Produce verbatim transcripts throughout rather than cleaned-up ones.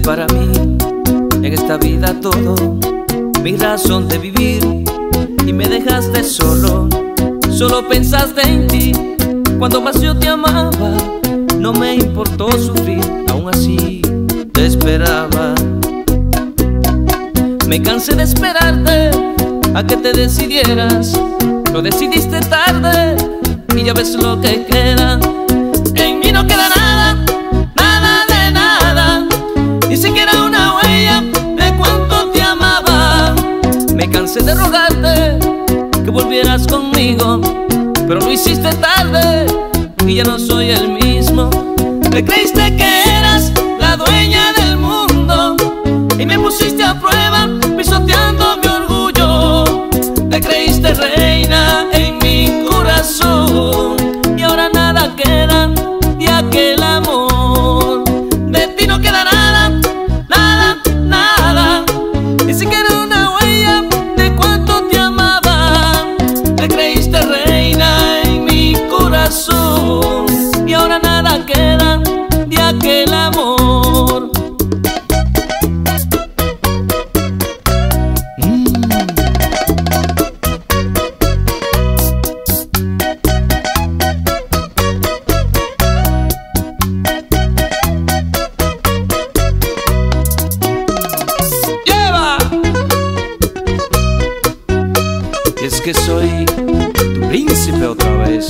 para mí en esta vida todo, mi razón de vivir, y me dejaste solo. Solo pensaste en ti cuando más yo te amaba. No me importó sufrir, aún así te esperaba. Me cansé de esperarte a que te decidieras. Lo decidiste tarde y ya ves lo que queda. En mí no queda nada, nada de nada, ni siquiera una huella de cuánto te amaba. Me cansé de rogarte que volvieras conmigo, pero lo hiciste tarde y ya no soy el mismo. Te creíste que eras la dueña del mundo y me pusiste a prueba pisoteando mi orgullo. Te creíste reina en mi corazón y ahora nada queda de aquel amor. De ti no queda nada, nada, nada, ni siquiera una huella de cuánto te amaba. Te creíste reina en mi corazón y ahora nada queda de aquel amor. Es que soy tu príncipe otra vez.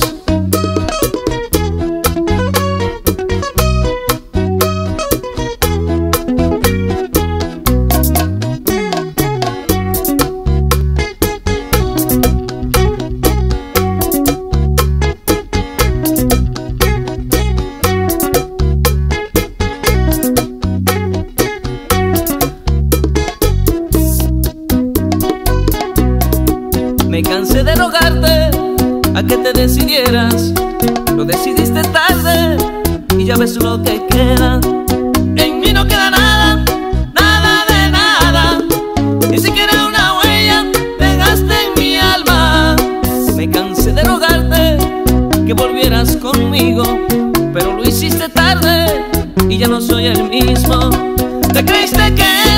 Me cansé de rogarte a que te decidieras. Lo decidiste tarde y ya ves lo que queda. En mí no queda nada, nada de nada, ni siquiera una huella dejaste en mi alma. Me cansé de rogarte que volvieras conmigo, pero lo hiciste tarde y ya no soy el mismo. Te creíste que